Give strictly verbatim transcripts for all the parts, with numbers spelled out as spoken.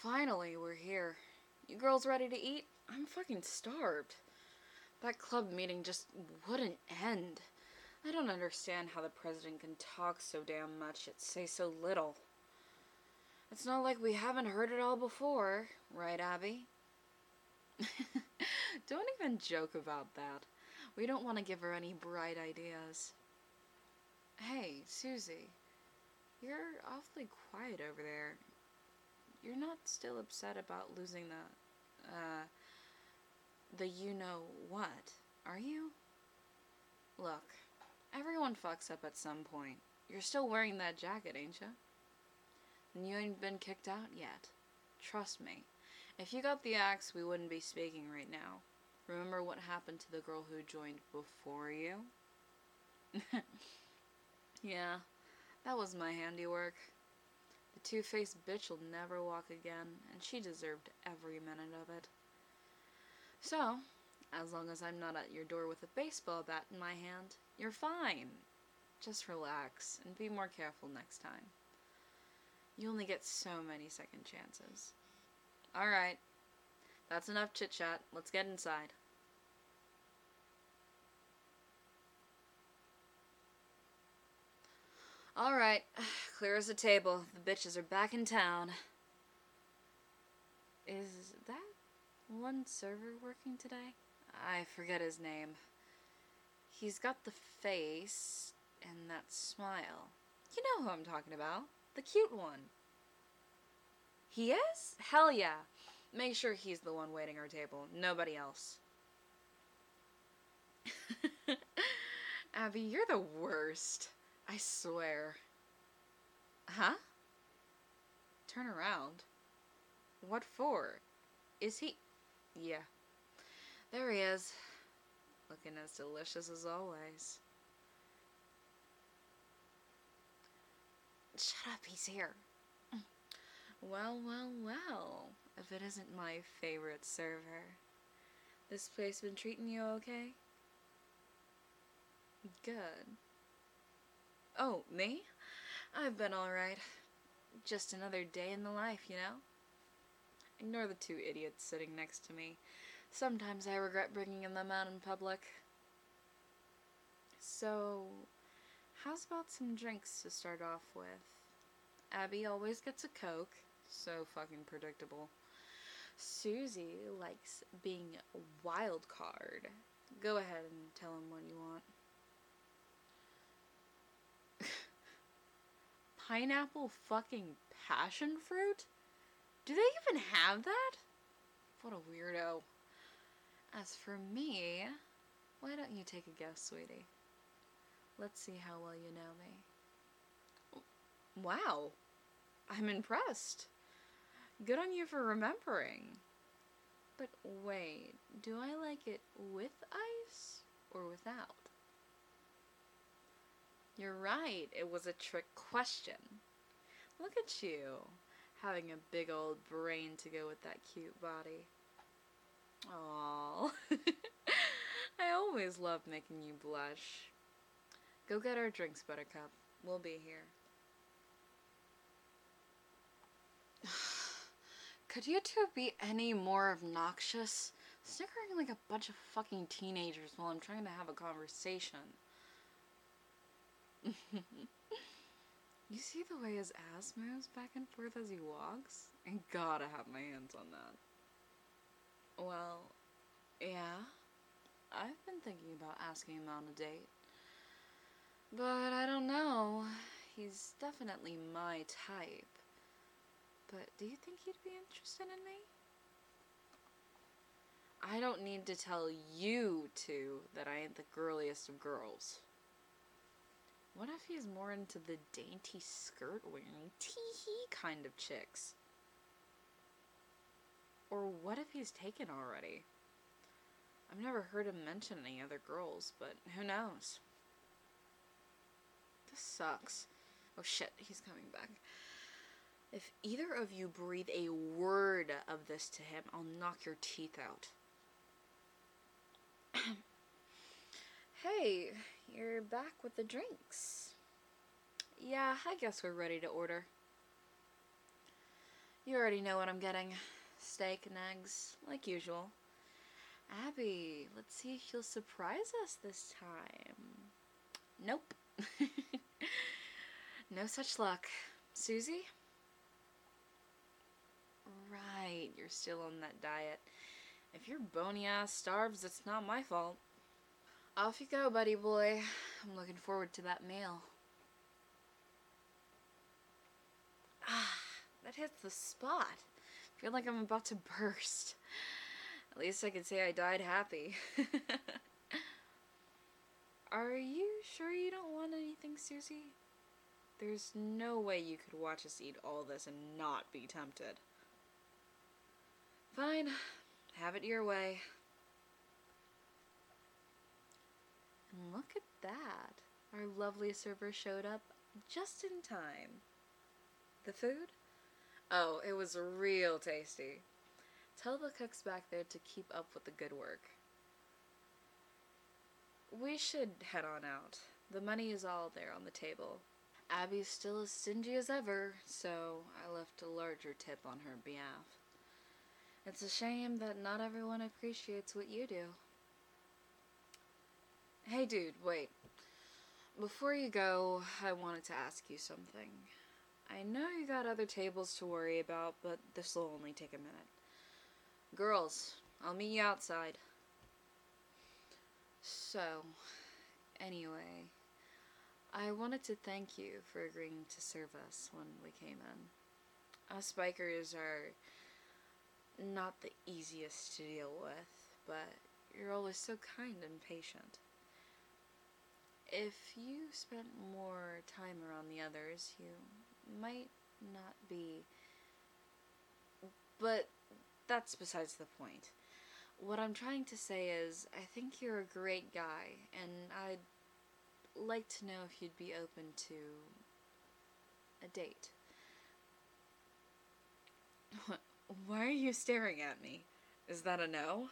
Finally, we're here. You girls ready to eat? I'm fucking starved. That club meeting just wouldn't end. I don't understand how the president can talk so damn much yet say so little. It's not like we haven't heard it all before, right, Abby? Don't even joke about that. We don't want to give her any bright ideas. Hey, Susie. You're awfully quiet over there. You're not still upset about losing the, uh, the you-know-what, are you? Look, everyone fucks up at some point. You're still wearing that jacket, ain't ya? And you ain't been kicked out yet. Trust me. If you got the axe, we wouldn't be speaking right now. Remember what happened to the girl who joined before you? Yeah, that was my handiwork. The two-faced bitch will never walk again, and she deserved every minute of it. So, as long as I'm not at your door with a baseball bat in my hand, you're fine. Just relax, and be more careful next time. You only get so many second chances. Alright, that's enough chit-chat. Let's get inside. Alright, clear as a table. The bitches are back in town. Is that one server working today? I forget his name. He's got the face and that smile. You know who I'm talking about. The cute one. He is? Hell yeah. Make sure he's the one waiting our table. Nobody else. Abby, you're the worst. I swear. Huh? Turn around? What for? Is he... Yeah. There he is. Looking as delicious as always. Shut up, he's here. Well, well, well. If it isn't my favorite server. This place been treating you okay? Good. Oh, me? I've been alright. Just another day in the life, you know? Ignore the two idiots sitting next to me. Sometimes I regret bringing them out in public. So, how's about some drinks to start off with? Abby always gets a Coke. So fucking predictable. Susie likes being a wild card. Go ahead and tell him what you want. Pineapple fucking passion fruit? Do they even have that? What a weirdo. As for me, why don't you take a guess, sweetie? Let's see how well you know me. Wow. I'm impressed. Good on you for remembering. But wait, do I like it with ice or without? You're right, it was a trick question. Look at you, having a big old brain to go with that cute body. Aww. I always love making you blush. Go get our drinks, Buttercup. We'll be here. Could you two be any more obnoxious? Snickering like a bunch of fucking teenagers while I'm trying to have a conversation. You see the way his ass moves back and forth as he walks? I gotta have my hands on that. Well, yeah. I've been thinking about asking him on a date. But I don't know. He's definitely my type. But do you think he'd be interested in me? I don't need to tell you two that I ain't the girliest of girls. What if he's more into the dainty skirt-wearing, tee-hee kind of chicks? Or what if he's taken already? I've never heard him mention any other girls, but who knows? This sucks. Oh shit, he's coming back. If either of you breathe a word of this to him, I'll knock your teeth out. Hey, you're back with the drinks. Yeah, I guess we're ready to order. You already know what I'm getting. Steak and eggs, like usual. Abby, let's see if you'll surprise us this time. Nope. No such luck. Susie? Right, you're still on that diet. If your bony ass starves, it's not my fault. Off you go, buddy boy. I'm looking forward to that meal. Ah, that hits the spot. I feel like I'm about to burst. At least I can say I died happy. Are you sure you don't want anything, Susie? There's no way you could watch us eat all this and not be tempted. Fine. Have it your way. And look at that. Our lovely server showed up just in time. The food? Oh, it was real tasty. Tell the cooks back there to keep up with the good work. We should head on out. The money is all there on the table. Abby's still as stingy as ever, so I left a larger tip on her behalf. It's a shame that not everyone appreciates what you do. Hey dude, wait. Before you go, I wanted to ask you something. I know you got other tables to worry about, but this'll only take a minute. Girls, I'll meet you outside. So, anyway, I wanted to thank you for agreeing to serve us when we came in. Us bikers are not the easiest to deal with, but you're always so kind and patient. If you spent more time around the others, you might not be... But that's besides the point. What I'm trying to say is, I think you're a great guy, and I'd like to know if you'd be open to a date. Why are you staring at me? Is that a no?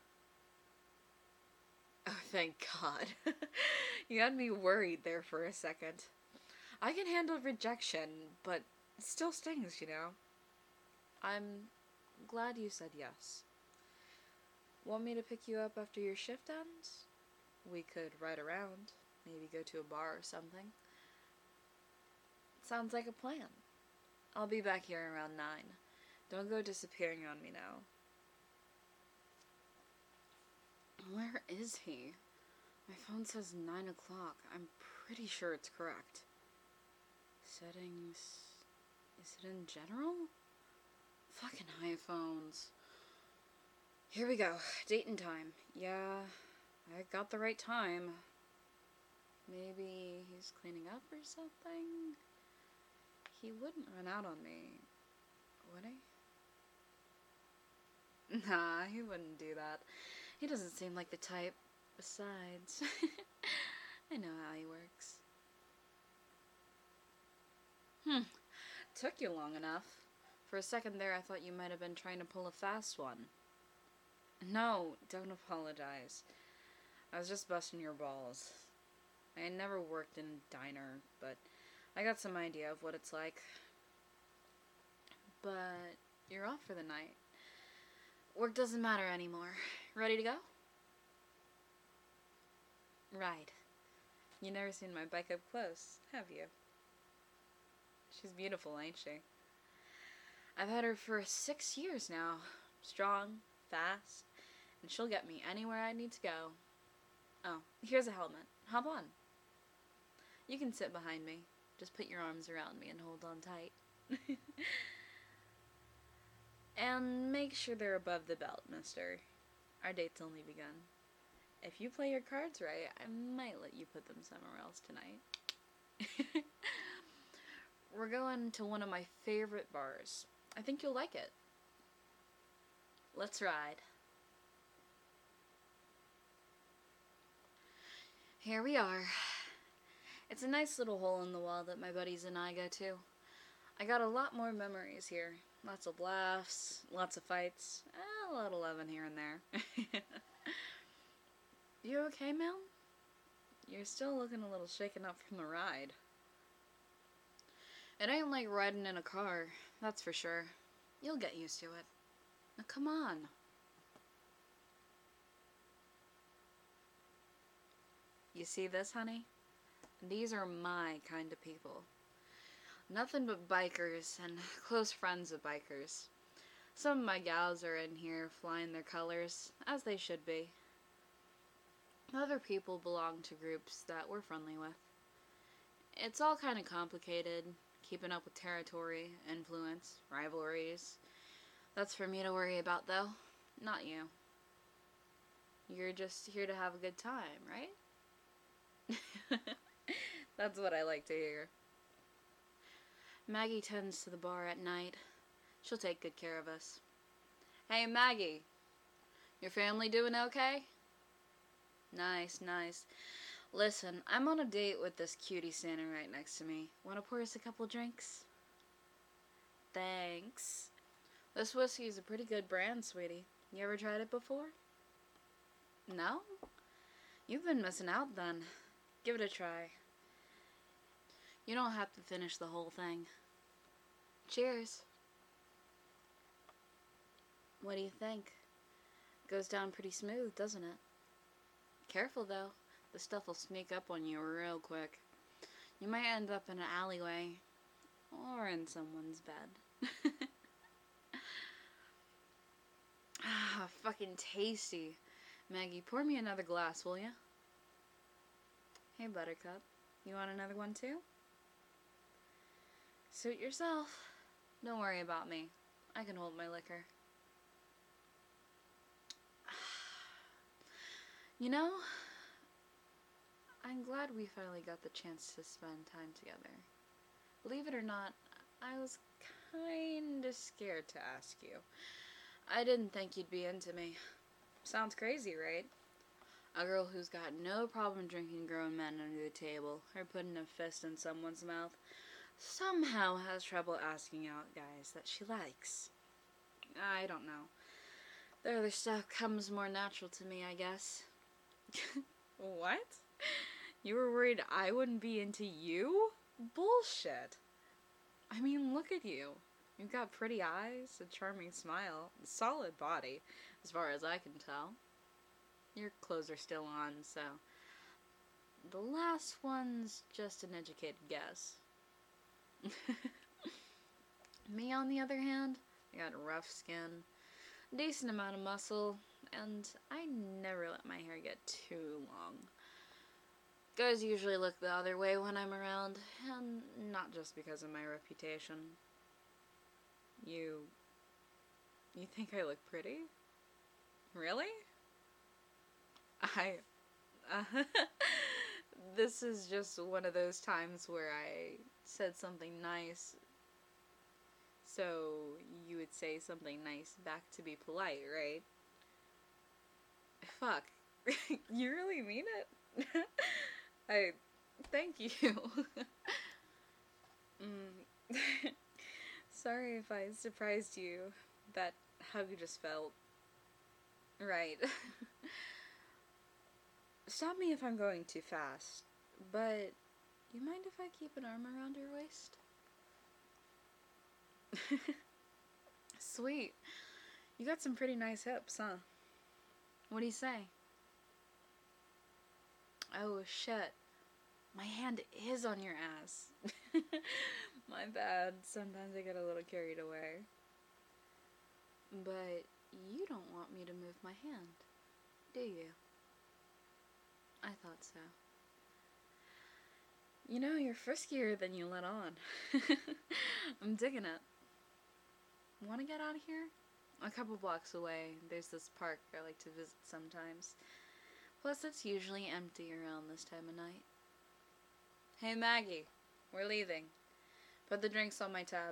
Oh, thank God. You had me worried there for a second. I can handle rejection, but it still stings, you know. I'm glad you said yes. Want me to pick you up after your shift ends? We could ride around, maybe go to a bar or something. Sounds like a plan. I'll be back here around nine. Don't go disappearing on me now. Where is he? My phone says nine o'clock. I'm pretty sure it's correct. Settings... Is it in general? Fucking iPhones. Here we go. Date and time. Yeah, I got the right time. Maybe he's cleaning up or something? He wouldn't run out on me, would he? Nah, he wouldn't do that. He doesn't seem like the type. Besides, I know how he works. Hmm, took you long enough. For a second there, I thought you might have been trying to pull a fast one. No, don't apologize. I was just busting your balls. I had never worked in a diner, but I got some idea of what it's like. But you're off for the night. Work doesn't matter anymore. Ready to go? Right. You never seen my bike up close, have you? She's beautiful, ain't she? I've had her for six years now. Strong, fast, and she'll get me anywhere I need to go. Oh, here's a helmet. Hop on. You can sit behind me. Just put your arms around me and hold on tight. And make sure they're above the belt, mister. Our date's only begun. If you play your cards right, I might let you put them somewhere else tonight. We're going to one of my favorite bars. I think you'll like it. Let's ride. Here we are. It's a nice little hole in the wall that my buddies and I go to. I got a lot more memories here. Lots of laughs, lots of fights, eh, a little loving here and there. You okay, Mel? You're still looking a little shaken up from the ride. It ain't like riding in a car, that's for sure. You'll get used to it. Now come on. You see this, honey? These are my kind of people. Nothing but bikers and close friends of bikers. Some of my gals are in here flying their colors, as they should be. Other people belong to groups that we're friendly with. It's all kind of complicated, keeping up with territory, influence, rivalries. That's for me to worry about, though, not you. You're just here to have a good time, right? That's what I like to hear. Maggie tends to the bar at night. She'll take good care of us. Hey, Maggie. Your family doing okay? Nice, nice. Listen, I'm on a date with this cutie standing right next to me. Want to pour us a couple drinks? Thanks. This whiskey's a pretty good brand, sweetie. You ever tried it before? No? You've been missing out then. Give it a try. You don't have to finish the whole thing. Cheers. What do you think? Goes down pretty smooth, doesn't it? Careful though, the stuff will sneak up on you real quick. You might end up in an alleyway, or in someone's bed. Ah, fucking tasty. Maggie, pour me another glass, will ya? Hey, Buttercup, you want another one too? Suit yourself. Don't worry about me. I can hold my liquor. You know, I'm glad we finally got the chance to spend time together. Believe it or not, I was kinda scared to ask you. I didn't think you'd be into me. Sounds crazy, right? A girl who's got no problem drinking grown men under the table or putting a fist in someone's mouth somehow has trouble asking out guys that she likes. I don't know. The other stuff comes more natural to me, I guess. What? You were worried I wouldn't be into you? Bullshit. I mean, look at you. You've got pretty eyes, a charming smile, a solid body, as far as I can tell. Your clothes are still on, so the last one's just an educated guess. Me, on the other hand, I got rough skin, decent amount of muscle, and I never let my hair get too long. Guys usually look the other way when I'm around, and not just because of my reputation. You... you think I look pretty? Really? I... Uh, this is just one of those times where I said something nice, so you would say something nice back to be polite, right? Fuck. You really mean it? I... thank you. mm. Sorry if I surprised you. That hug just felt right. Stop me if I'm going too fast, but you mind if I keep an arm around your waist? Sweet. You got some pretty nice hips, huh? What do you say? Oh, shit. My hand is on your ass. My bad. Sometimes I get a little carried away. But you don't want me to move my hand, do you? I thought so. You know, you're friskier than you let on. I'm digging it. Want to get out of here? A couple blocks away, there's this park I like to visit sometimes. Plus, it's usually empty around this time of night. Hey, Maggie. We're leaving. Put the drinks on my tab.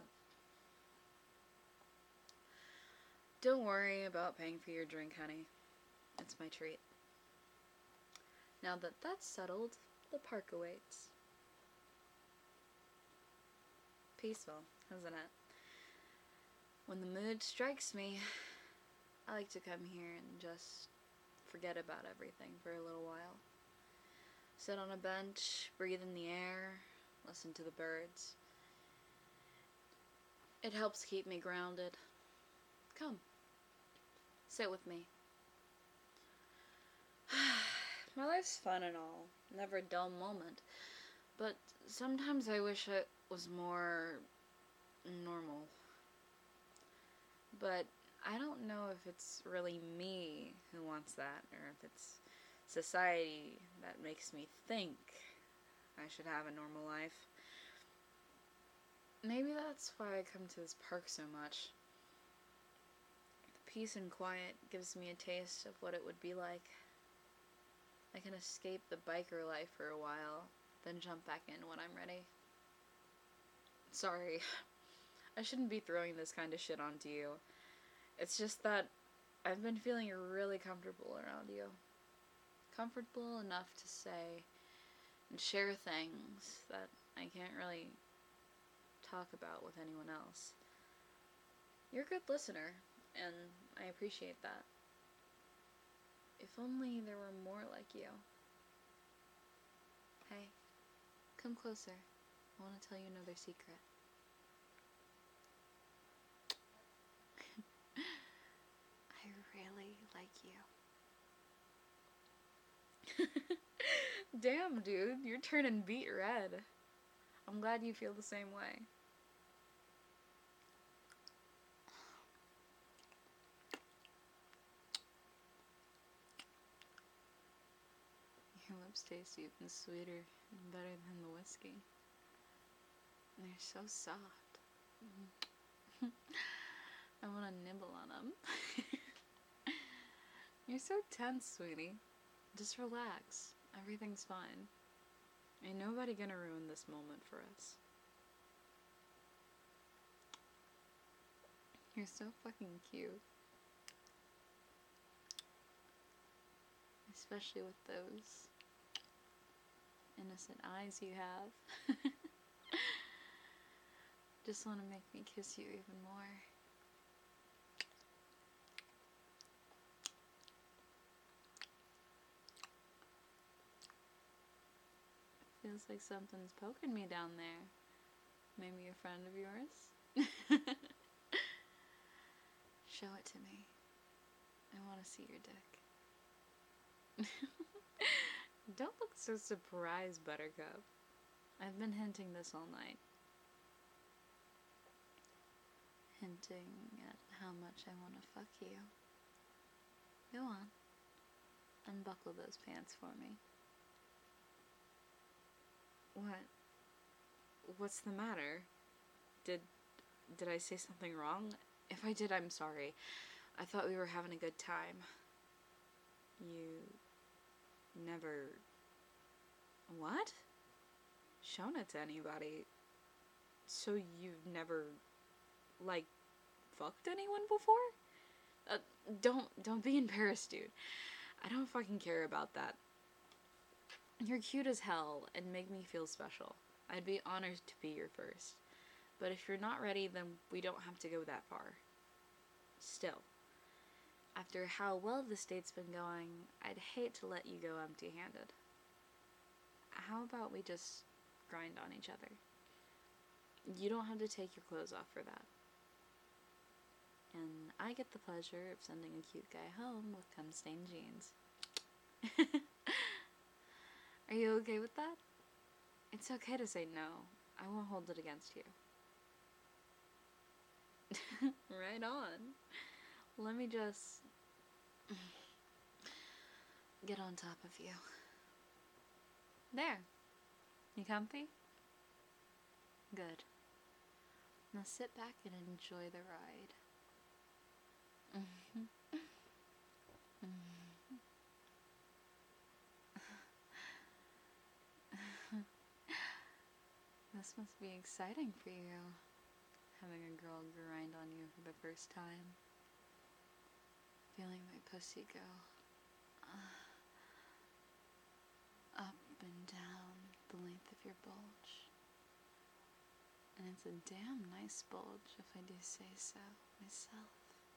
Don't worry about paying for your drink, honey. It's my treat. Now that that's settled, the park awaits. Peaceful, isn't it? When the mood strikes me, I like to come here and just forget about everything for a little while. Sit on a bench, breathe in the air, listen to the birds. It helps keep me grounded. Come. Sit with me. My life's fun and all. Never a dull moment. But sometimes I wish it was more normal. But I don't know if it's really me who wants that, or if it's society that makes me think I should have a normal life. Maybe that's why I come to this park so much. The peace and quiet gives me a taste of what it would be like. I can escape the biker life for a while, then jump back in when I'm ready. Sorry, I shouldn't be throwing this kind of shit onto you. It's just that I've been feeling really comfortable around you. Comfortable enough to say and share things that I can't really talk about with anyone else. You're a good listener, and I appreciate that. If only there were more like you. Hey, come closer. I want to tell you another secret. I really like you. Damn, dude, you're turning beet red. I'm glad you feel the same way. Your lips taste even sweeter and better than the whiskey. They're so soft. I want to nibble on them. You're so tense, sweetie. Just relax. Everything's fine. Ain't nobody gonna ruin this moment for us. You're so fucking cute. Especially with those innocent eyes you have. Just want to make me kiss you even more. Feels like something's poking me down there. Maybe a friend of yours? Show it to me. I want to see your dick. Don't look so surprised, Buttercup. I've been hinting this all night. Hinting at how much I want to fuck you. Go on. Unbuckle those pants for me. What? What's the matter? Did did I say something wrong? If I did, I'm sorry. I thought we were having a good time. You never... What? Shown it to anybody? So you've never, like, fucked anyone before? Uh, don't, don't be embarrassed, dude. I don't fucking care about that. You're cute as hell and make me feel special. I'd be honored to be your first. But if you're not ready, then we don't have to go that far. Still, after how well this date's been going, I'd hate to let you go empty-handed. How about we just grind on each other? You don't have to take your clothes off for that. And I get the pleasure of sending a cute guy home with cum-stained jeans. Are you okay with that? It's okay to say no. I won't hold it against you. Right on. Let me just get on top of you. There. You comfy? Good. Now sit back and enjoy the ride. Mm-hmm. Mm-hmm. This must be exciting for you, having a girl grind on you for the first time. Feeling my pussy go uh, up and down the length of your bulge. And it's a damn nice bulge, if I do say so myself.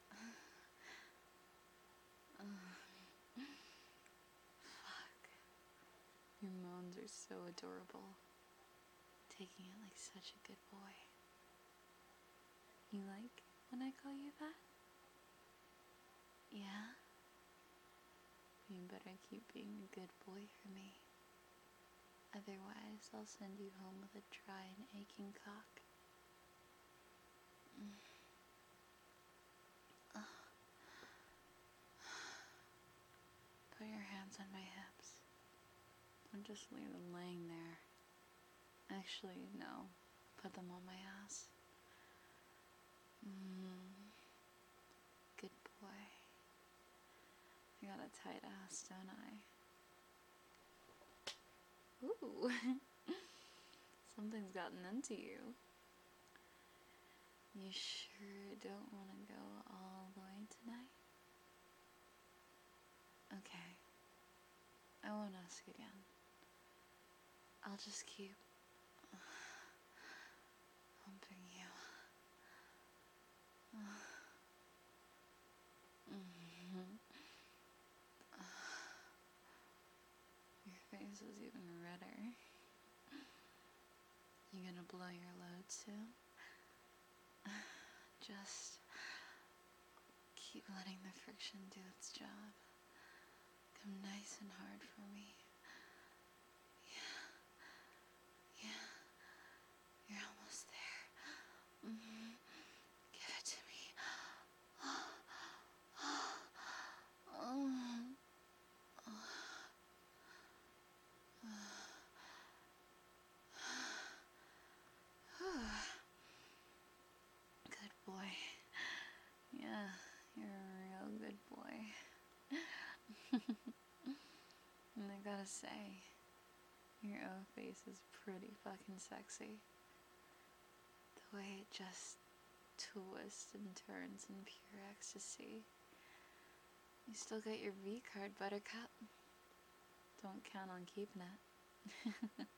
uh, fuck. Your moans are so adorable. Taking it like such a good boy. You like when I call you that? you better keep being a good boy for me. Otherwise, I'll send you home with a dry and aching cock. Mm. Put your hands on my hips. Don't just leave them laying there. Actually, no. Put them on my ass. Mm. Good boy. I got a tight ass, don't I? Ooh. Something's gotten into you. You sure don't want to go all the way tonight? Okay. I won't ask again. I'll just keep humping you. Mm-hmm. Your face is even redder. You gonna blow your load soon? Just keep letting the friction do its job. Come nice and hard for me. Yeah. Yeah. You're almost there. Mm-hmm. Give it to me. Good boy. Yeah, you're a real good boy. And I gotta say, your O face is pretty fucking sexy. The way it just twists and turns in pure ecstasy. You still got your V card, Buttercup. Don't count on keeping it.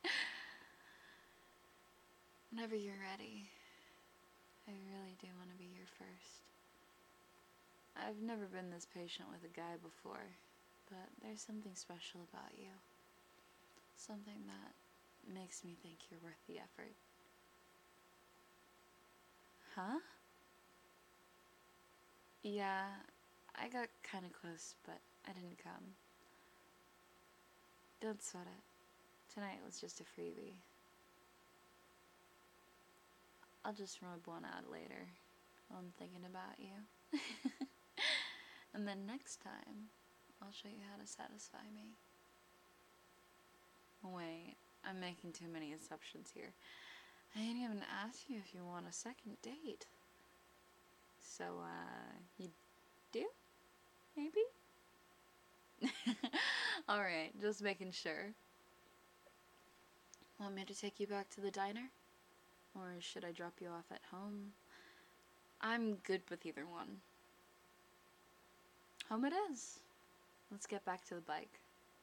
Whenever you're ready, I really do want to be your first. I've never been this patient with a guy before, but there's something special about you. Something that makes me think you're worth the effort. Huh? Yeah, I got kinda close, but I didn't come. Don't sweat it. Tonight was just a freebie. I'll just rub one out later while I'm thinking about you. And then next time, I'll show you how to satisfy me. Wait, I'm making too many assumptions here. I ain't even asked you if you want a second date. So, uh, you do? Maybe? Alright, just making sure. Want me to take you back to the diner? Or should I drop you off at home? I'm good with either one. Home it is. Let's get back to the bike.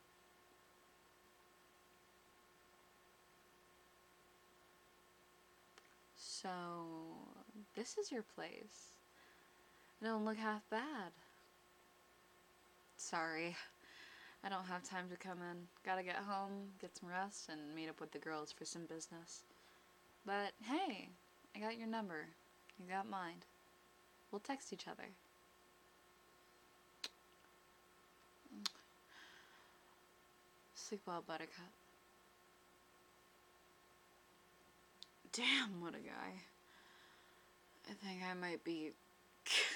So, this is your place. It don't look half bad. Sorry, I don't have time to come in. Gotta get home, get some rest, and meet up with the girls for some business. But hey, I got your number. You got mine. We'll text each other. Sleep well, Buttercup. Damn, what a guy. I think I might be...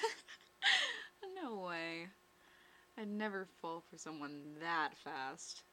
No way. I'd never fall for someone that fast.